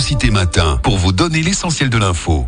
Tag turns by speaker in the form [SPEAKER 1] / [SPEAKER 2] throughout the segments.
[SPEAKER 1] Cité Matin pour vous donner l'essentiel de l'info.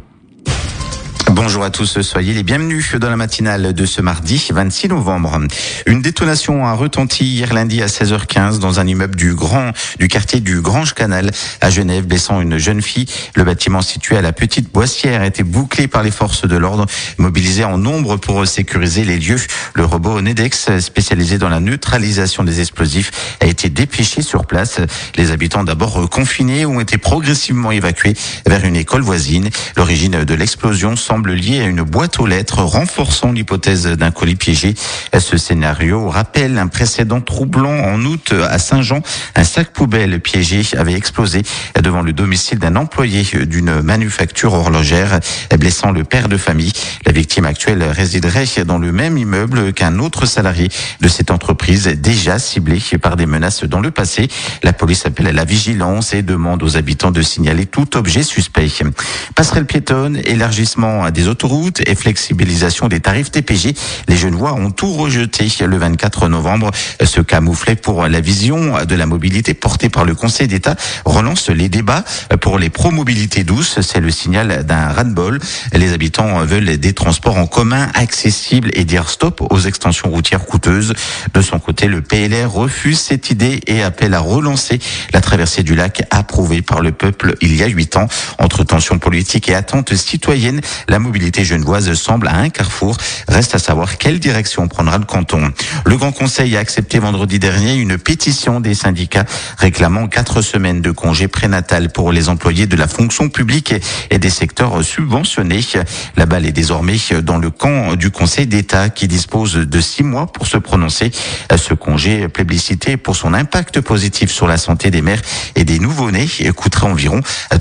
[SPEAKER 2] Bonjour à tous, soyez les bienvenus dans la matinale de ce mardi 26 novembre. Une détonation a retenti hier lundi à 16h15 dans un immeuble du quartier du Grange Canal à Genève, blessant une jeune fille. Le bâtiment situé à la Petite Boissière a été bouclé par les forces de l'ordre, mobilisées en nombre pour sécuriser les lieux. Le robot Nedex, spécialisé dans la neutralisation des explosifs, a été dépêché sur place. Les habitants, d'abord confinés, ont été progressivement évacués vers une école voisine. L'origine de l'explosion semble liée à une boîte aux lettres, renforçant l'hypothèse d'un colis piégé. Ce scénario rappelle un précédent troublant en août à Saint-Jean. Un sac poubelle piégé avait explosé devant le domicile d'un employé d'une manufacture horlogère, blessant le père de famille. La victime actuelle résiderait dans le même immeuble qu'un autre salarié de cette entreprise, déjà ciblé par des menaces dans le passé. La police appelle à la vigilance et demande aux habitants de signaler tout objet suspect. Passerelle piétonne, élargissement des autoroutes et flexibilisation des tarifs TPG. Les Genevois ont tout rejeté le 24 novembre. Ce camouflet pour la vision de la mobilité portée par le Conseil d'État relance les débats pour les pro-mobilités douces. C'est le signal d'un ras-le-bol. Les habitants veulent des transports en commun accessibles et dire stop aux extensions routières coûteuses. De son côté, le PLR refuse cette idée et appelle à relancer la traversée du lac approuvée par le peuple il y a 8 ans. Entre tensions politiques et attentes citoyennes, la mobilité genevoise semble à un carrefour. Reste à savoir quelle direction prendra le canton. Le Grand Conseil a accepté vendredi dernier une pétition des syndicats réclamant 4 semaines de congé prénatal pour les employés de la fonction publique et des secteurs subventionnés. La balle est désormais dans le camp du Conseil d'État qui dispose de 6 mois pour se prononcer. Ce congé plébiscité pour son impact positif sur la santé des mères et des nouveau-nés coûterait environ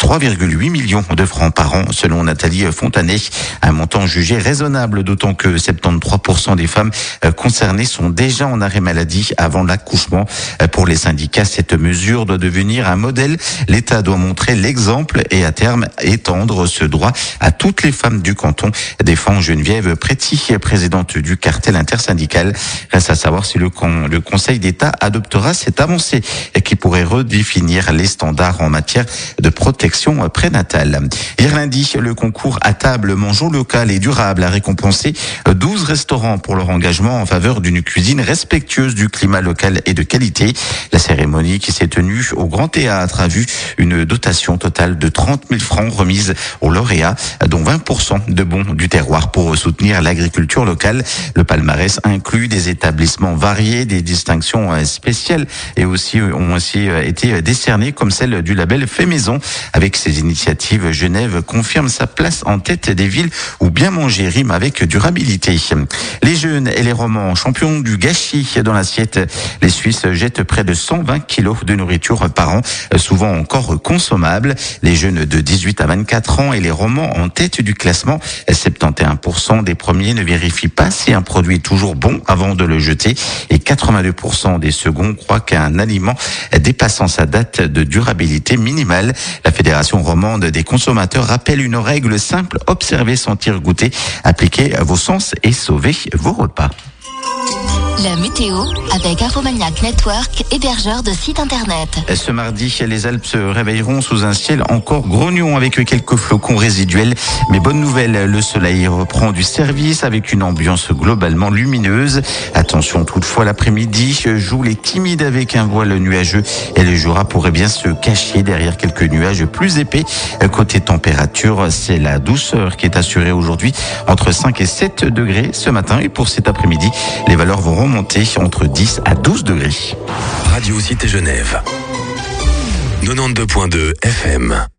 [SPEAKER 2] 3,8 millions de francs par an selon Nathalie Fontanet. Un montant jugé raisonnable, d'autant que 73% des femmes concernées sont déjà en arrêt maladie avant l'accouchement. Pour les syndicats, cette mesure doit devenir un modèle. L'État doit montrer l'exemple et à terme étendre ce droit à toutes les femmes du canton, défend Geneviève Préti, présidente du cartel intersyndical. Reste à savoir si le Conseil d'État adoptera cette avancée qui pourrait redéfinir les standards en matière de protection prénatale. Hier lundi, le concours à table Mangeons local et durable a récompensé 12 restaurants pour leur engagement en faveur d'une cuisine respectueuse du climat local et de qualité. La cérémonie qui s'est tenue au Grand Théâtre a vu une dotation totale de 30 000 francs remise aux lauréats, dont 20% de bons du terroir pour soutenir l'agriculture locale. Le palmarès inclut des établissements variés, des distinctions spéciales et ont aussi été décernées comme celle du label Fait Maison. Avec ces initiatives, Genève confirme sa place en tête des villes où bien manger rime avec durabilité. Les jeunes et les romans, champions du gâchis dans l'assiette, les Suisses jettent près de 120 kilos de nourriture par an, souvent encore consommable. Les jeunes de 18 à 24 ans et les romans en tête du classement, 71% des premiers ne vérifient pas si un produit est toujours bon avant de le jeter et 82% des seconds croient qu'un aliment dépassant sa date de durabilité minimale. La Fédération romande des consommateurs rappelle une règle simple: observer, sentir, goûter, appliquez vos sens et sauvez vos repas.
[SPEAKER 3] La météo avec Infomaniac Network, hébergeur de site internet.
[SPEAKER 2] Ce mardi, les Alpes se réveilleront sous un ciel encore grognon avec quelques flocons résiduels. Mais bonne nouvelle, le soleil reprend du service avec une ambiance globalement lumineuse. Attention toutefois, l'après-midi joue les timides avec un voile nuageux et le Jura pourrait bien se cacher derrière quelques nuages plus épais. Côté température, c'est la douceur qui est assurée aujourd'hui entre 5 et 7 degrés ce matin. Et pour cet après-midi, les valeurs vont remonter entre 10 à 12 degrés.
[SPEAKER 1] Radio Cité Genève 92.2 FM.